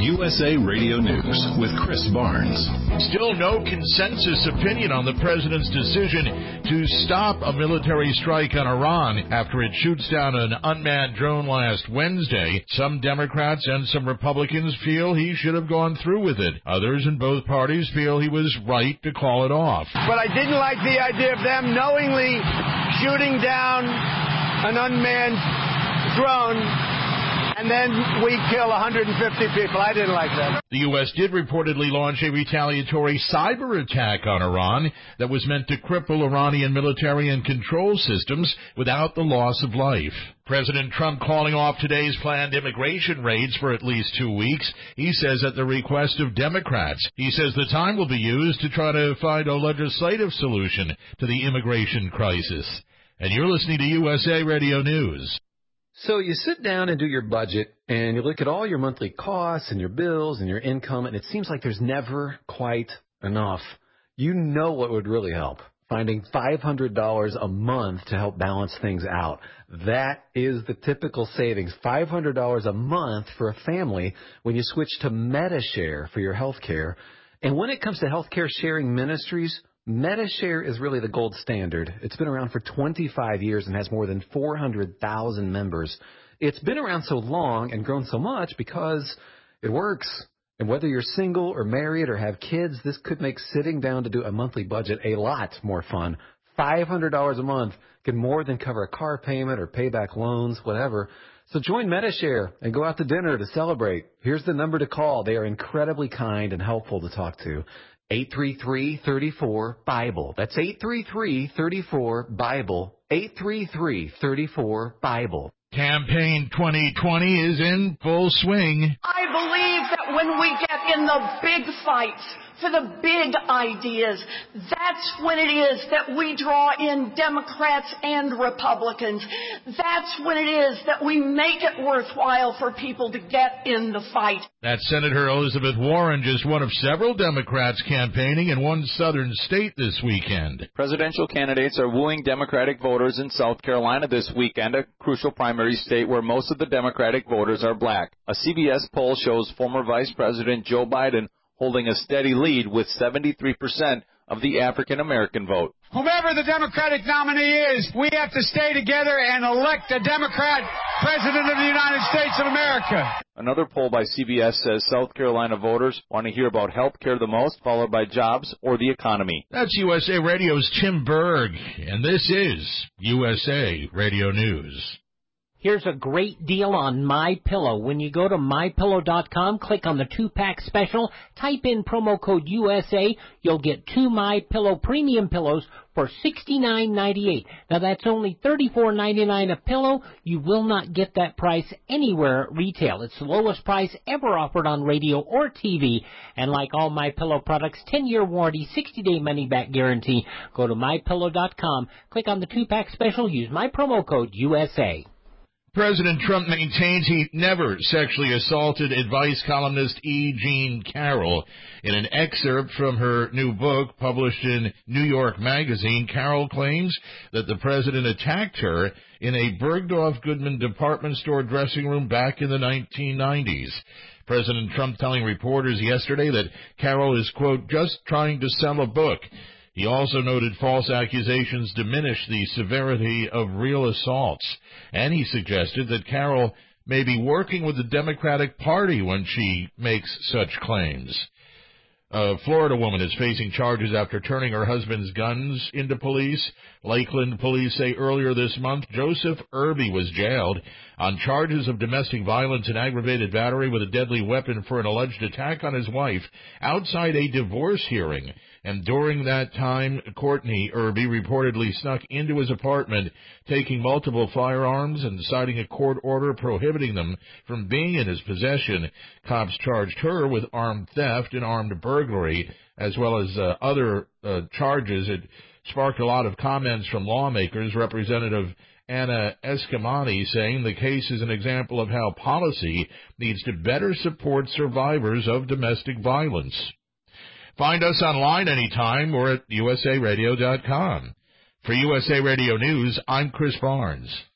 USA Radio News with Chris Barnes. Still no consensus opinion on the president's decision to stop a military strike on Iran after it shoots down an unmanned drone last Wednesday. Some Democrats and some Republicans feel he should have gone through with it. Others in both parties feel he was right to call it off. But I didn't like the idea of them knowingly shooting down an unmanned drone and then we kill 150 people. I didn't like that. The U.S. did reportedly launch a retaliatory cyber attack on Iran that was meant to cripple Iranian military and control systems without the loss of life. President Trump calling off today's planned immigration raids for at least 2 weeks. He says at the request of Democrats. He says the time will be used to try to find a legislative solution to the immigration crisis. And you're listening to USA Radio News. So you sit down and do your budget, and you look at all your monthly costs and your bills and your income, and it seems like there's never quite enough. You know what would really help? Finding $500 a month to help balance things out. That is the typical savings, $500 a month for a family when you switch to Medi-Share for your health care. And when it comes to healthcare sharing ministries, Medi-Share is really the gold standard. It's been around for 25 years and has more than 400,000 members. It's been around so long and grown so much because it works. And whether you're single or married or have kids, this could make sitting down to do a monthly budget a lot more fun. $500 a month can more than cover a car payment or pay back loans, whatever. So join Medi-Share and go out to dinner to celebrate. Here's the number to call. They are incredibly kind and helpful to talk to. 833-34-BIBLE. That's 833-34-BIBLE. 833-34-BIBLE. Campaign 2020 is in full swing. I believe that when we get in the big fights for the big ideas, that's when it is that we draw in Democrats and Republicans. That's when it is that we make it worthwhile for people to get in the fight. That's Senator Elizabeth Warren, just one of several Democrats campaigning in one southern state this weekend. Presidential candidates are wooing Democratic voters in South Carolina this weekend, a crucial primary state where most of the Democratic voters are black. A CBS poll shows former Vice President Joe Biden holding a steady lead with 73% of the African-American vote. Whomever the Democratic nominee is, we have to stay together and elect a Democrat President of the United States of America. Another poll by CBS says South Carolina voters want to hear about health care the most, followed by jobs or the economy. That's USA Radio's Tim Berg, and this is USA Radio News. Here's a great deal on MyPillow. When you go to MyPillow.com, click on the 2-pack special, type in promo code USA, you'll get 2 MyPillow premium pillows for $69.98. Now that's only $34.99 a pillow. You will not get that price anywhere at retail. It's the lowest price ever offered on radio or TV. And like all MyPillow products, 10-year warranty, 60-day money-back guarantee. Go to MyPillow.com, click on the 2-pack special, use my promo code USA. President Trump maintains he never sexually assaulted advice columnist E. Jean Carroll. In an excerpt from her new book published in New York Magazine, Carroll claims that the president attacked her in a Bergdorf Goodman department store dressing room back in the 1990s. President Trump telling reporters yesterday that Carroll is, quote, just trying to sell a book. He also noted false accusations diminish the severity of real assaults, and he suggested that Carroll may be working with the Democratic Party when she makes such claims. A Florida woman is facing charges after turning her husband's guns into police. Lakeland police say earlier this month Joseph Irby was jailed on charges of domestic violence and aggravated battery with a deadly weapon for an alleged attack on his wife outside a divorce hearing. And during that time, Courtney Irby reportedly snuck into his apartment, taking multiple firearms and citing a court order prohibiting them from being in his possession. Cops charged her with armed theft and armed burglary, as well as other charges. It sparked a lot of comments from lawmakers. Representative Anna Escamani saying the case is an example of how policy needs to better support survivors of domestic violence. Find us online anytime or at usaradio.com. For USA Radio News, I'm Chris Barnes.